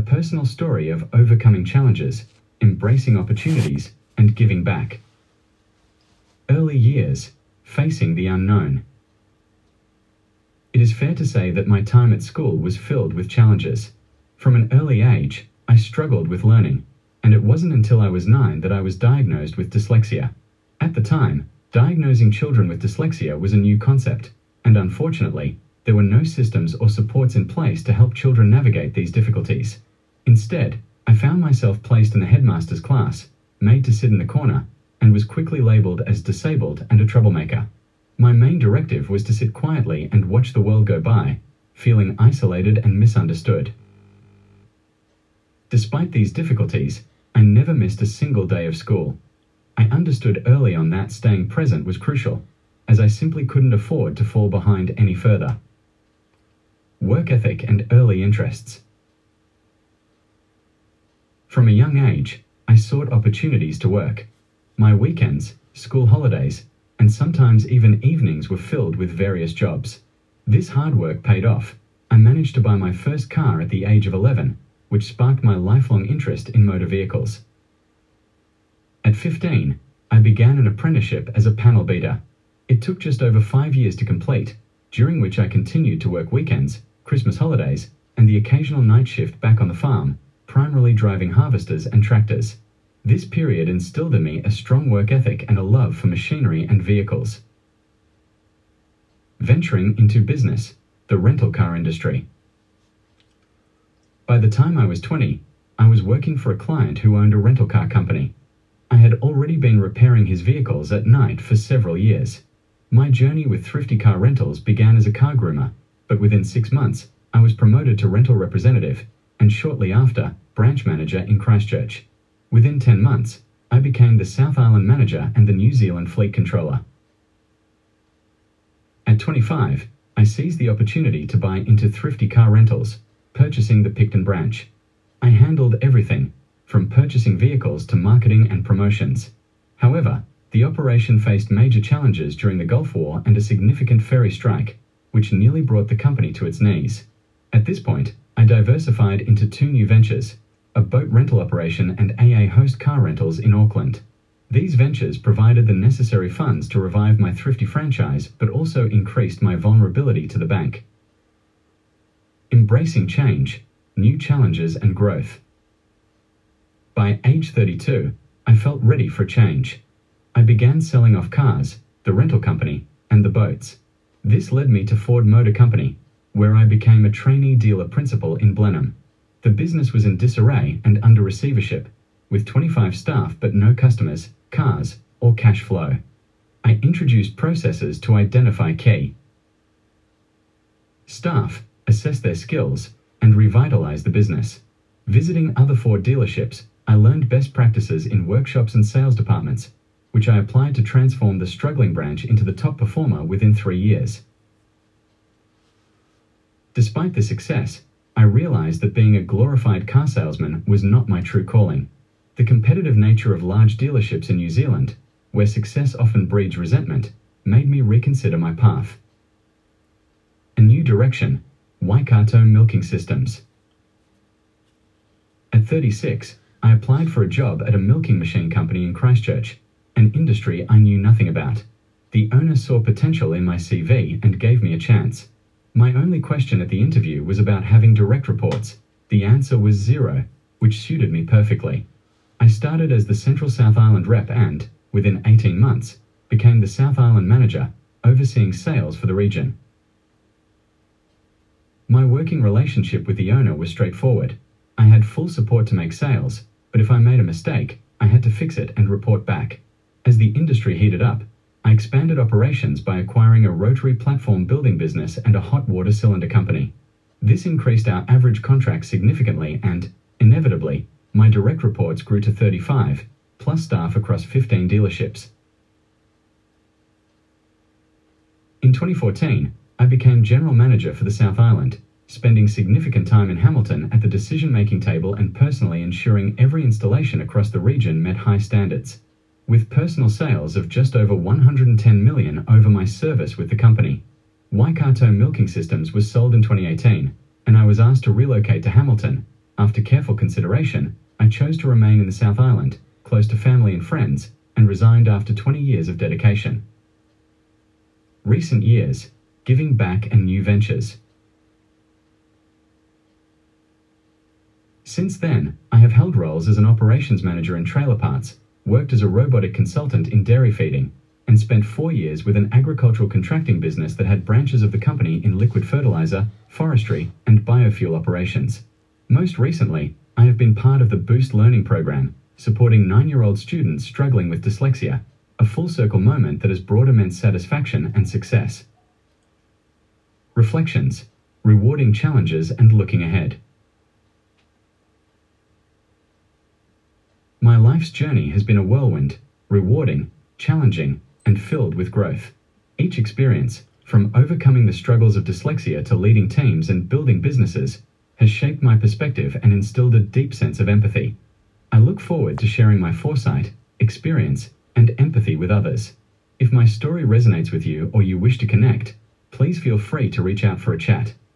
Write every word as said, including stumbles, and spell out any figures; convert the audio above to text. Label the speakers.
Speaker 1: personal story of overcoming challenges, embracing opportunities, and giving back. Early years, facing the unknown. It is fair to say that my time at school was filled with challenges. From an early age, I struggled with learning, and it wasn't until I was nine that I was diagnosed with dyslexia. At the time, diagnosing children with dyslexia was a new concept, and unfortunately, there were no systems or supports in place to help children navigate these difficulties. Instead, I found myself placed in the headmaster's class, made to sit in the corner, and was quickly labeled as disabled and a troublemaker. My main directive was to sit quietly and watch the world go by, feeling isolated and misunderstood. Despite these difficulties, I never missed a single day of school. I understood early on that staying present was crucial, as I simply couldn't afford to fall behind any further. Work ethic and early interests. From a young age, I sought opportunities to work. My weekends, school holidays, and sometimes even evenings were filled with various jobs. This hard work paid off. I managed to buy my first car at the age of eleven, which sparked my lifelong interest in motor vehicles. At fifteen, I began an apprenticeship as a panel beater. It took just over five years to complete, during which I continued to work weekends, Christmas holidays, and the occasional night shift back on the farm, primarily driving harvesters and tractors. This period instilled in me a strong work ethic and a love for machinery and vehicles. Venturing into business, the rental car industry. By the time I was twenty, I was working for a client who owned a rental car company. I had already been repairing his vehicles at night for several years. My journey with Thrifty Car Rentals began as a car groomer, but within six months, I was promoted to rental representative, and shortly after, branch manager in Christchurch. Within ten months, I became the South Island manager and the New Zealand fleet controller. At twenty-five, I seized the opportunity to buy into Thrifty Car Rentals, purchasing the Picton branch. I handled everything, from purchasing vehicles to marketing and promotions. However, the operation faced major challenges during the Gulf War and a significant ferry strike, which nearly brought the company to its knees. At this point, I diversified into two new ventures, a boat rental operation and A A Host Car Rentals in Auckland. These ventures provided the necessary funds to revive my Thrifty franchise, but also increased my vulnerability to the bank. Embracing change, new challenges and growth. By age thirty-two, I felt ready for change. I began selling off cars, the rental company, and the boats. This led me to Ford Motor Company, where I became a trainee dealer principal in Blenheim. The business was in disarray and under receivership, with twenty-five staff but no customers, cars, or cash flow. I introduced processes to identify key staff, assess their skills, and revitalize the business. Visiting other Ford dealerships, I learned best practices in workshops and sales departments, which I applied to transform the struggling branch into the top performer within three years. Despite the success, I realized that being a glorified car salesman was not my true calling. The competitive nature of large dealerships in New Zealand, where success often breeds resentment, made me reconsider my path. A new direction, Waikato Milking Systems. At thirty-six, I applied for a job at a milking machine company in Christchurch, an industry I knew nothing about. The owner saw potential in my C V and gave me a chance. My only question at the interview was about having direct reports. The answer was zero, which suited me perfectly. I started as the Central South Island rep and, within eighteen months, became the South Island manager, overseeing sales for the region. My working relationship with the owner was straightforward. I had full support to make sales, but if I made a mistake, I had to fix it and report back. As the industry heated up, I expanded operations by acquiring a rotary platform building business and a hot water cylinder company. This increased our average contract significantly and, inevitably, my direct reports grew to thirty-five, plus staff across fifteen dealerships. In twenty fourteen, I became general manager for the South Island, spending significant time in Hamilton at the decision-making table and personally ensuring every installation across the region met high standards. With personal sales of just over one hundred ten million over my service with the company. Waikato Milking Systems was sold in twenty eighteen, and I was asked to relocate to Hamilton, After careful consideration, I chose to remain in the South Island, close to family and friends, and resigned after twenty years of dedication. Recent years, giving back and new ventures. Since then, I have held roles as an operations manager in trailer parts, worked as a robotic consultant in dairy feeding, and spent four years with an agricultural contracting business that had branches of the company in liquid fertilizer, forestry, and biofuel operations. Most recently, I have been part of the Boost Learning Program, supporting nine-year-old students struggling with dyslexia, a full-circle moment that has brought immense satisfaction and success. Reflections, rewarding challenges and looking ahead. My life's journey has been a whirlwind, rewarding, challenging, and filled with growth. Each experience, from overcoming the struggles of dyslexia to leading teams and building businesses, has shaped my perspective and instilled a deep sense of empathy. I look forward to sharing my foresight, experience, and empathy with others. If my story resonates with you or you wish to connect, please feel free to reach out for a chat.